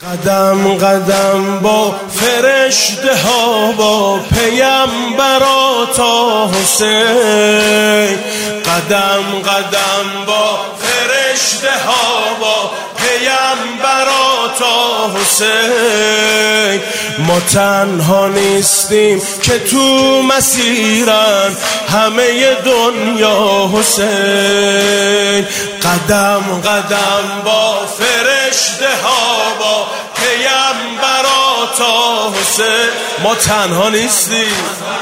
قدم قدم با فرشته ها با پیمبرا تا حسین، قدم قدم با فرشته ها با پیمبرا تا حسین. ما تنها نیستیم که تو مسیرن همه دنیا حسین. قدم قدم با فرشته ها با پیمبرا تا حسین. ما تنها نیستیم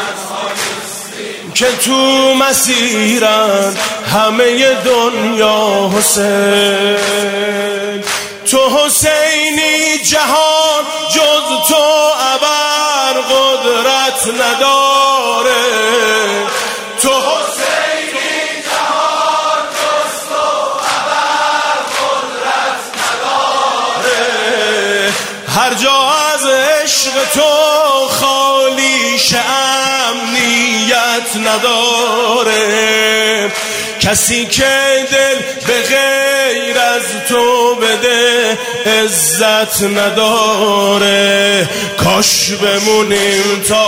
که تو مسیرن همه دنیا حسین. تو حسینی جهان جز تو ابر قدرت نداره. تو حسینی جهان جز تو ابر قدرت نداره. هر جا از عشق تو خالیش امنیت نداره. کسی که دل به غیر از تو بده عزت نداره. کاش بمونیم تا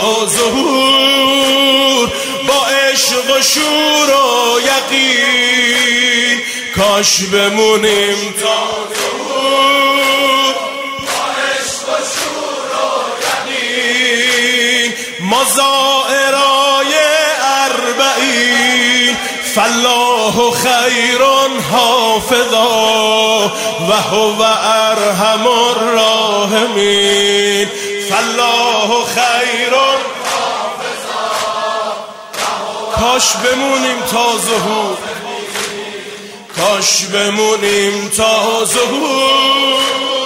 ظهور با عشق و شور و یقین. کاش بمونیم تا ظهور با عشق و شور و یقین. ما زائرای اربعین فالله خیر حافظا و هو ارحم الراحمین. فالله خیر حافظا. کاش بمونیم تا ظهور، کاش بمونیم تا ظهور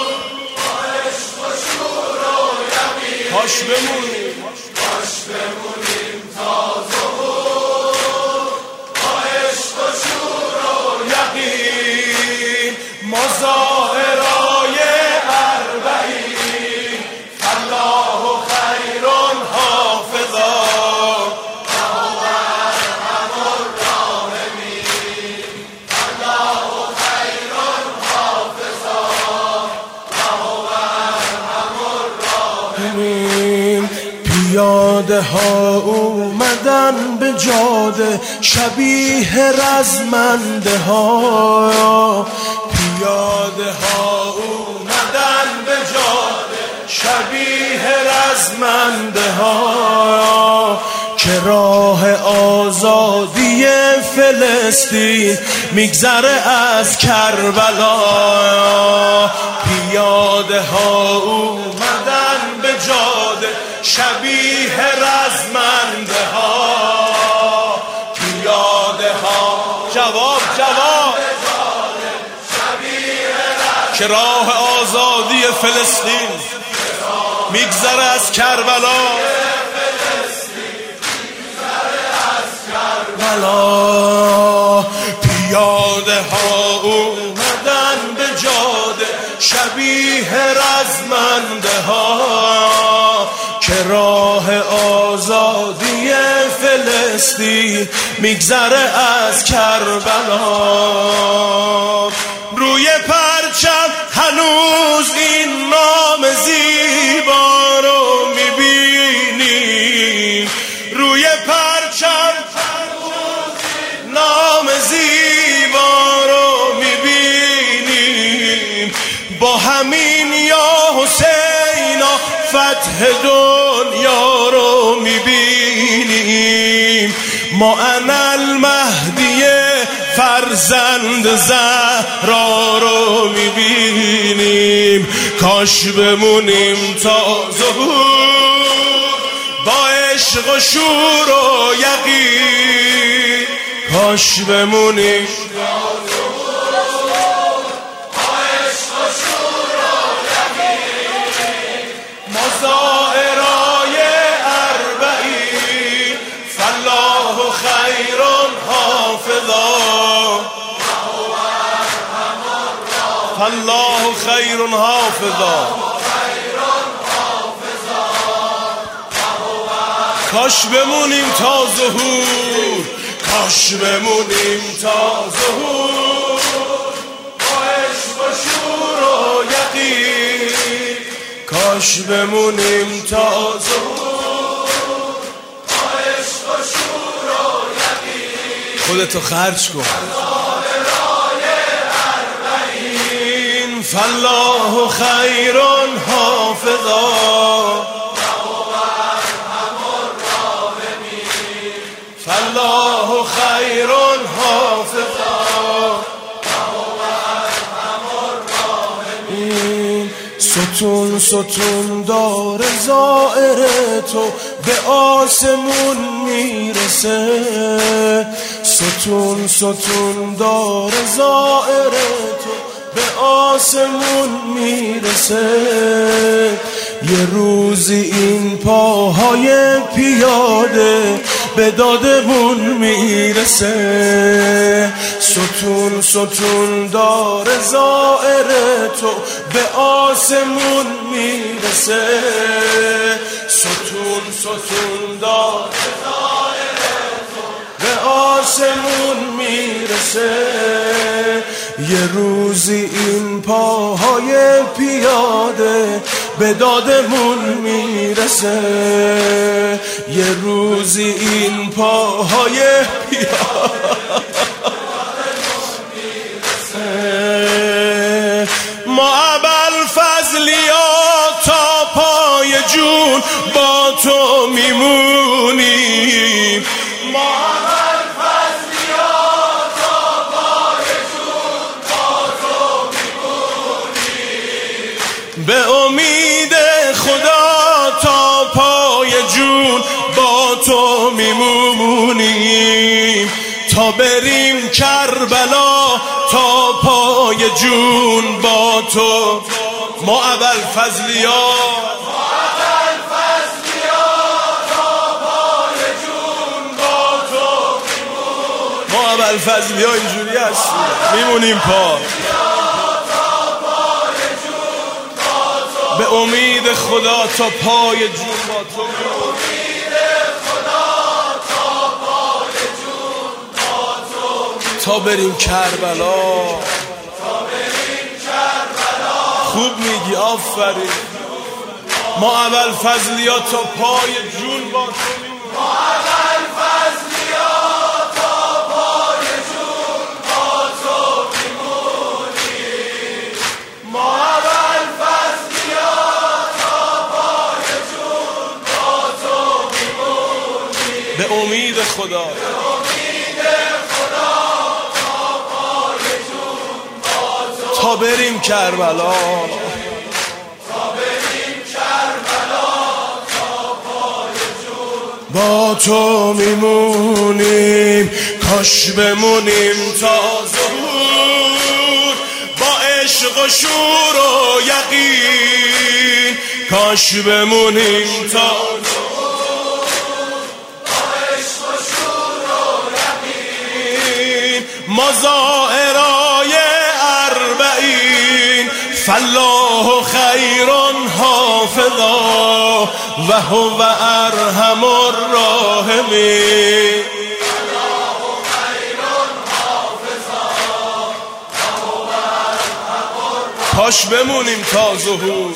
کاش بمونیم تا ظهور با عشق و شور و یقین. ما زائرای اربعین فالله خیر حافظا و هو ارحم الراحمین. فالله خیر حافظا و هو ارحم الراحمین. پیاده ها اومدن به جاده شبیه رزمنده ها. پیاده ها اومدن به جاده شبیه رزمنده ها. که راه آزادی فلسطین میگذره از کربلا. پیاده ها اومدن به جاده شبیه رزمنده ها. پیاده ها جواب که راه آزادی فلسطین میگذره از کربلا. پیاده ها اومدن به جاده شبیه رزمنده ها. که راه آزادی فلسطین میگذره از کربلا. روی پرچم هنوز این نام زیبا رو میبینیم. روی پرچم نام زیبا رو میبینیم. با همین یا حسینا فتح دنیا رو میبینیم. ما انا المهدی فرزند زهرا رو میبینیم. کاش بمونیم تا ظهور با عشق و شور و یقین. کاش بمونیم تا ظهور با عشق و شور و یقین. ما زائرای اربعین فالله خیر حافظا فالله خیر حافظا. کاش بمونیم تا ظهور، کاش بمونیم تا ظهور با عشق و شور و یقین. کاش بمونیم تا ظهور با عشق و شور و یقین خودتو خرج کن فالله خیر حافظا فالله خیر حافظا ستون ستون دار زائر تو به آسمون میرسه ستون ستون دار زائر تو به آسمون میرسه یه روزی این پاهای پیاده به دادمون میرسه ستون ستون دار زائر تو به آسمون میرسه ستون ستون دار زائر تو به آسمون میرسه یه روزی این پاهای پیاده به دادمون میرسه یه روزی این پاهای پیاده ما ابوالفضلیا تا پای جون با تو میمونیم ما به امید خدا تا پای جون با تو میمونیم تا بریم کربلا تا پای جون با تو ما ابوالفضلیا تا پای جون با تو میمونیم ما ابوالفضلیا اینجوری هستیم میمونیم پا به امید خدا تا پای جون با تو تا بریم کربلا خوب میگی آفرین ما ابوالفضلیا تا پای جون با تو به امید خدا تا بریم کربلا با تو میمونیم کاش بمونیم تا ظهور با عشق و شور و یقین کاش بمونیم تا مزائرای اربعین فالله خیر حافظا و هو ارحم الراحمین کاش بمونیم تا ظهور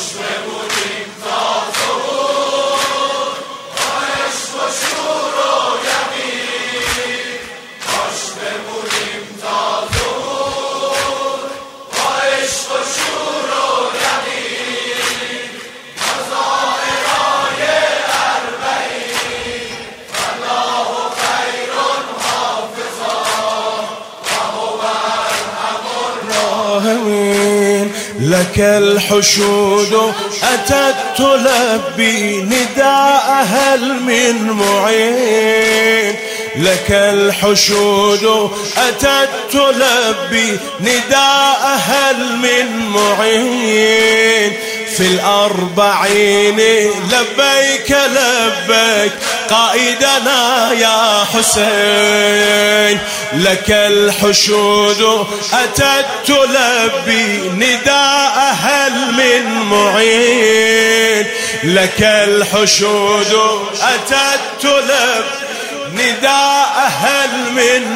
لك الحشود أتت تلبي نداء هل من معين لك الحشود أتت تلبي نداء هل من معين في الأربعين لبيك لبيك قائدنا يا حسين لك الحشود أتت تلبي نداء هل من معين لك الحشود أتت تلبي نداء هل من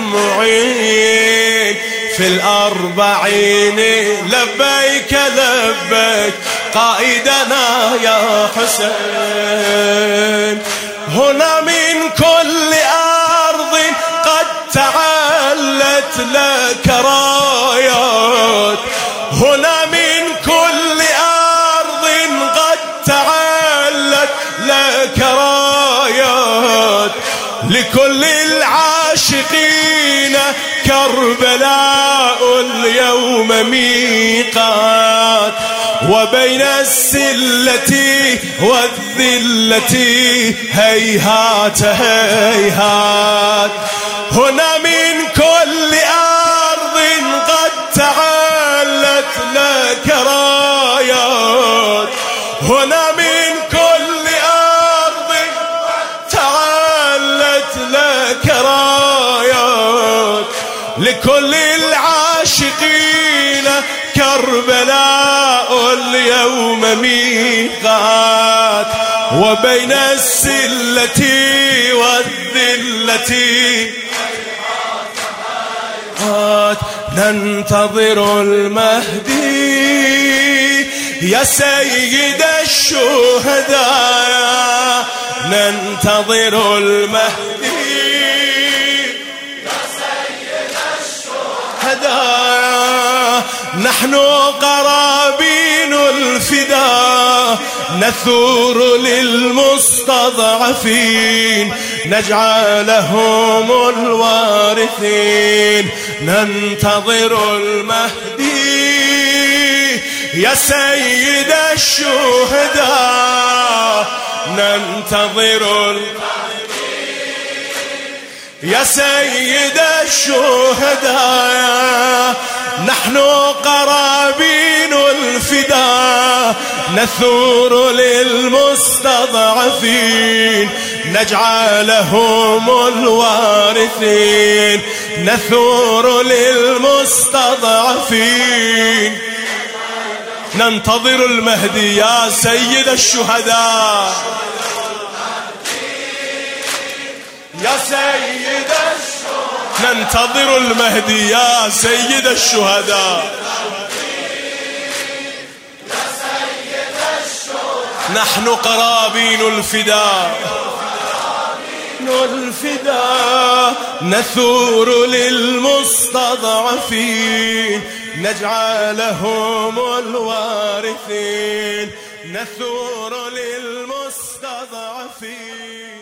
معين في الأربعين لبيك لبيك قائدنا يا حسين. هنا من كل أرض قد تعلت لك رايات، هنا من كل أرض قد تعلت لك رايات، لكل العاشقين كربلاء اليوم ميقات، وبين السلة والذلة هيهات هيهات. هنا من كل أرض قد تعلت لك رايات، هنا من كل أرض تعلت لك رايات، لكل العاشقين كربلاء اليوم ميقات، وبين السلة والذلة ننتظر المهدي يا سيد الشهداء، ننتظر المهدي يا سيد الشهداء. نحن قرابين الفداء نثور للمستضعفين نجعلهم الوارثين، ننتظر المهدي يا سيد الشهداء، ننتظر المهدي يا سيد الشهداء. نحن قرابين الفداء نثور للمستضعفين نجعلهم الوارثين، نثور للمستضعفين. ننتظر المهدي يا سيد الشهداء يا سيد الشهداء، ننتظر المهدي يا سيد الشهداء. نحن قرابين الفداء نثور للمستضعفين نجعلهم الوارثين، نثور للمستضعفين.